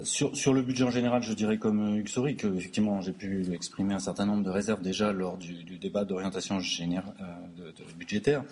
Sur le budget en général, je dirais comme Hugues Saury que effectivement j'ai pu exprimer un certain nombre de réserves déjà lors du débat d'orientation budgétaire.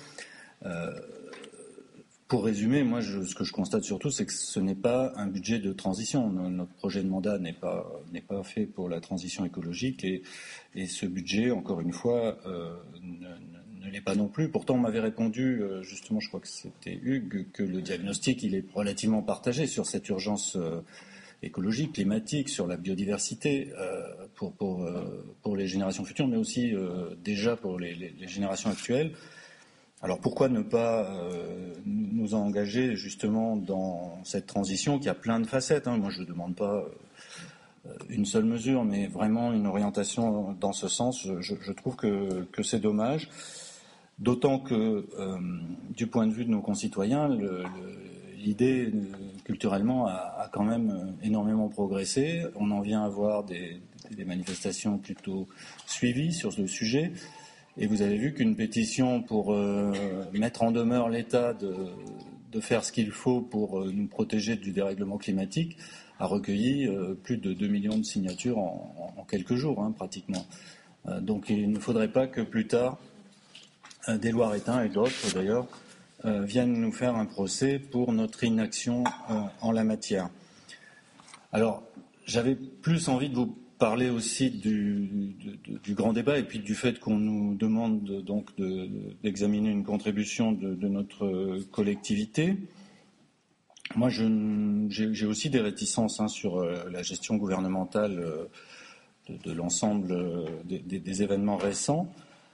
Pour résumer, moi, ce que je constate surtout, c'est que ce n'est pas un budget de transition. Notre projet de mandat n'est pas fait pour la transition écologique et ce budget, encore une fois, ne l'est pas non plus. Pourtant, on m'avait répondu, justement, je crois que c'était Hugues, que le diagnostic, il est relativement partagé sur cette urgence écologique, climatique, sur la biodiversité pour les générations futures, mais aussi déjà pour les générations actuelles. Alors pourquoi ne pas nous engager justement dans cette transition qui a plein de facettes, hein. Moi je ne demande pas une seule mesure, mais vraiment une orientation dans ce sens. Je trouve que c'est dommage, d'autant que du point de vue de nos concitoyens, l'idée culturellement a quand même énormément progressé. On en vient à voir des manifestations plutôt suivies sur ce sujet. Et vous avez vu qu'une pétition pour mettre en demeure l'État de faire ce qu'il faut pour nous protéger du dérèglement climatique a recueilli plus de 2 millions de signatures en quelques jours, hein, pratiquement. Donc il ne faudrait pas que plus tard, des Loiretains et d'autres d'ailleurs, viennent nous faire un procès pour notre inaction en la matière. Alors, j'avais plus envie de vous parler aussi du grand débat et puis du fait qu'on nous demande donc d'examiner une contribution de notre collectivité. Moi, j'ai aussi des réticences sur la gestion gouvernementale de l'ensemble des événements récents.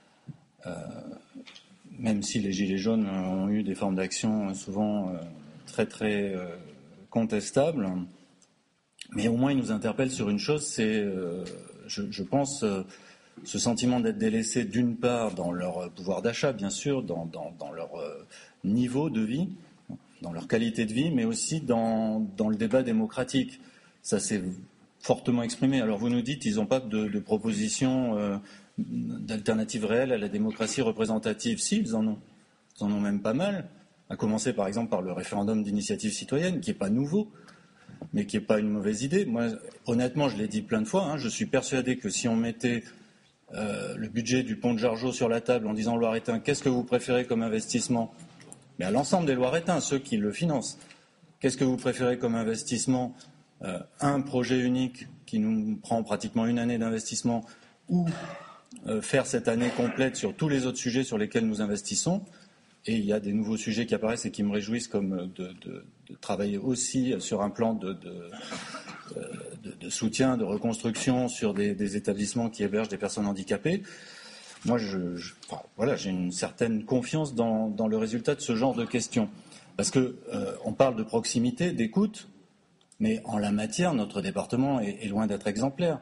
Même si les Gilets jaunes ont eu des formes d'action souvent très très contestables. Mais au moins, ils nous interpellent sur une chose, c'est, je pense, ce sentiment d'être délaissés d'une part dans leur pouvoir d'achat, bien sûr, dans leur niveau de vie, dans leur qualité de vie, mais aussi dans le débat démocratique. Ça s'est fortement exprimé. Alors vous nous dites, ils n'ont pas de propositions d'alternatives réelles à la démocratie représentative. Si, ils en ont. Ils en ont même pas mal, à commencer par exemple par le référendum d'initiative citoyenne, qui n'est pas nouveau, mais qui n'est pas une mauvaise idée. Moi, honnêtement, je l'ai dit plein de fois, hein, je suis persuadé que si on mettait le budget du pont de Jargeau sur la table en disant aux Loiretains, qu'est-ce que vous préférez comme investissement? Mais à l'ensemble des Loiretains, ceux qui le financent, qu'est-ce que vous préférez comme investissement? Un projet unique qui nous prend pratiquement une année d'investissement ou faire cette année complète sur tous les autres sujets sur lesquels nous investissons. Et il y a des nouveaux sujets qui apparaissent et qui me réjouissent, comme de travailler aussi sur un plan de soutien, de reconstruction sur des établissements qui hébergent des personnes handicapées. Moi, j'ai une certaine confiance dans le résultat de ce genre de questions. Parce que on parle de proximité, d'écoute, mais en la matière, notre département est loin d'être exemplaire.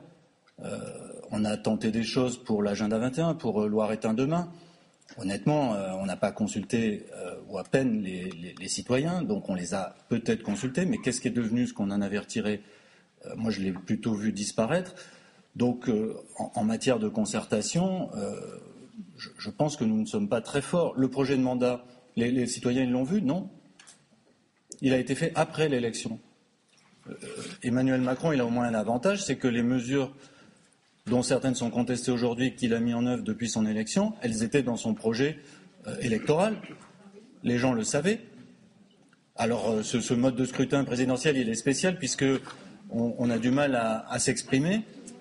On a tenté des choses pour l'agenda 21, pour Loiretains demain. Honnêtement, on n'a pas consulté ou à peine les citoyens, donc on les a peut-être consultés, mais qu'est-ce qui est devenu ce qu'on en avait retiré? Moi, je l'ai plutôt vu disparaître. Donc, en matière de concertation, je pense que nous ne sommes pas très forts. Le projet de mandat, les citoyens, ils l'ont vu? Non. Il a été fait après l'élection. Emmanuel Macron, il a au moins un avantage, c'est que les mesures dont certaines sont contestées aujourd'hui, qu'il a mis en œuvre depuis son élection, elles étaient dans son projet électoral. Les gens le savaient. Alors, ce mode de scrutin présidentiel, il est spécial puisque on a du mal à s'exprimer,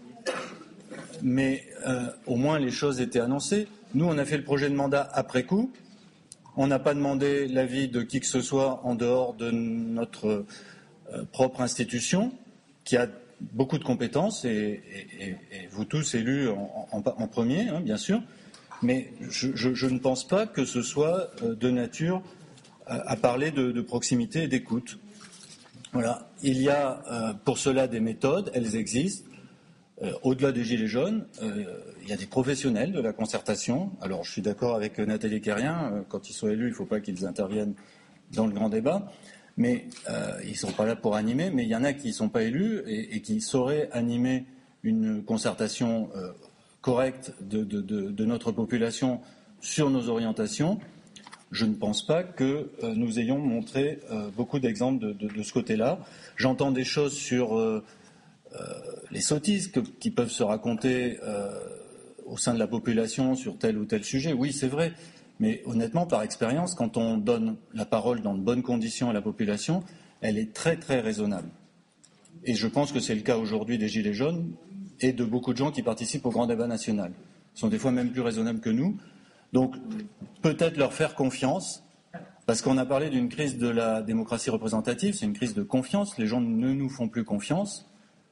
mais au moins les choses étaient annoncées. Nous, on a fait le projet de mandat après coup. On n'a pas demandé l'avis de qui que ce soit en dehors de notre propre institution, qui a beaucoup de compétences, et vous tous élus en premier, hein, bien sûr, mais je ne pense pas que ce soit de nature à parler de proximité et d'écoute. Voilà. Il y a pour cela des méthodes, elles existent. Au-delà des Gilets jaunes, il y a des professionnels de la concertation. Alors je suis d'accord avec Nathalie Carrien, quand ils sont élus, il ne faut pas qu'ils interviennent dans le grand débat. Mais ils ne sont pas là pour animer, mais il y en a qui ne sont pas élus et qui sauraient animer une concertation correcte de notre population sur nos orientations. je ne pense pas que nous ayons montré beaucoup d'exemples de ce côté-là. J'entends des choses sur les sottises qui peuvent se raconter au sein de la population sur tel ou tel sujet. Oui, c'est vrai. Mais honnêtement, par expérience, quand on donne la parole dans de bonnes conditions à la population, elle est très très raisonnable. Et je pense que c'est le cas aujourd'hui des Gilets jaunes et de beaucoup de gens qui participent au grand débat national. Ils sont des fois même plus raisonnables que nous. Donc peut-être leur faire confiance, parce qu'on a parlé d'une crise de la démocratie représentative, c'est une crise de confiance, les gens ne nous font plus confiance.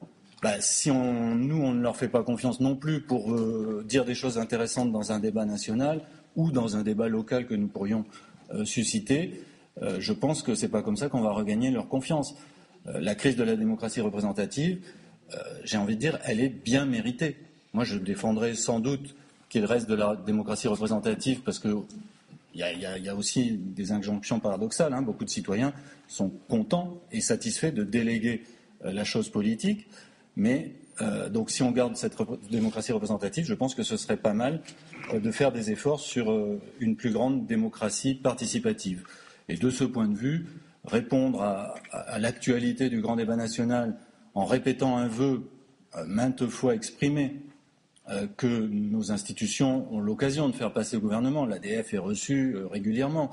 Si on ne leur fait pas confiance non plus pour dire des choses intéressantes dans un débat national ou dans un débat local que nous pourrions susciter, je pense que ce n'est pas comme ça qu'on va regagner leur confiance. La crise de la démocratie représentative, j'ai envie de dire, elle est bien méritée. Moi, je défendrai sans doute qu'il reste de la démocratie représentative parce qu'il y a aussi des injonctions paradoxales. Beaucoup de citoyens sont contents et satisfaits de déléguer la chose politique. Mais donc si on garde cette démocratie représentative, je pense que ce serait pas mal de faire des efforts sur une plus grande démocratie participative. Et de ce point de vue, répondre à l'actualité du grand débat national en répétant un vœu maintes fois exprimé que nos institutions ont l'occasion de faire passer au gouvernement. L'ADF est reçue régulièrement.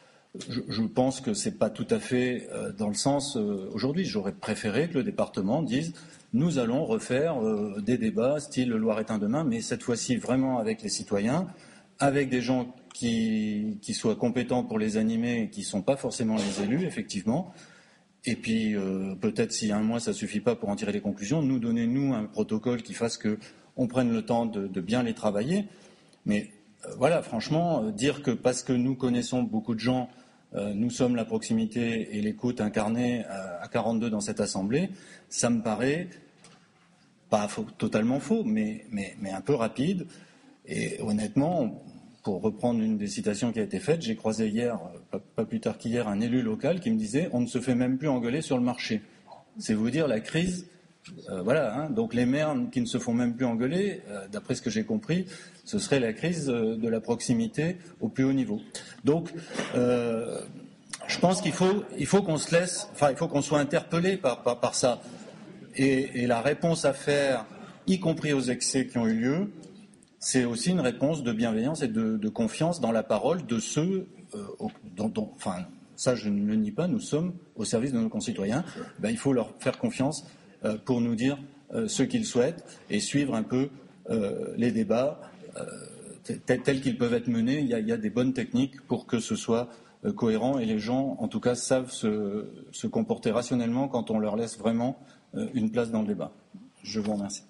Je pense que ce n'est pas tout à fait dans le sens aujourd'hui. J'aurais préféré que le département dise nous allons refaire des débats style Loiretain demain, mais cette fois-ci vraiment avec les citoyens, avec des gens qui soient compétents pour les animer et qui ne sont pas forcément les élus, effectivement. Et puis peut-être si un mois ça ne suffit pas pour en tirer les conclusions, nous donner un protocole qui fasse qu'on prenne le temps de bien les travailler. Mais voilà, franchement, dire que parce que nous connaissons beaucoup de gens, nous sommes la proximité et l'écoute incarnée à 42 dans cette Assemblée, ça me paraît pas totalement faux, mais un peu rapide. Et honnêtement, pour reprendre une des citations qui a été faite, j'ai croisé hier, pas plus tard qu'hier, un élu local qui me disait « on ne se fait même plus engueuler sur le marché ». C'est vous dire la crise. Donc les maires qui ne se font même plus engueuler, d'après ce que j'ai compris, ce serait la crise de la proximité au plus haut niveau. Donc, je pense qu'il faut qu'on se laisse, il faut qu'on soit interpellé par ça. Et la réponse à faire, y compris aux excès qui ont eu lieu, c'est aussi une réponse de bienveillance et de confiance dans la parole de ceux ça je ne le nie pas, nous sommes au service de nos concitoyens. Il faut leur faire confiance pour nous dire ce qu'ils souhaitent et suivre un peu les débats tels qu'ils peuvent être menés. Il y a des bonnes techniques pour que ce soit cohérent et les gens, en tout cas, savent se comporter rationnellement quand on leur laisse vraiment une place dans le débat. Je vous remercie.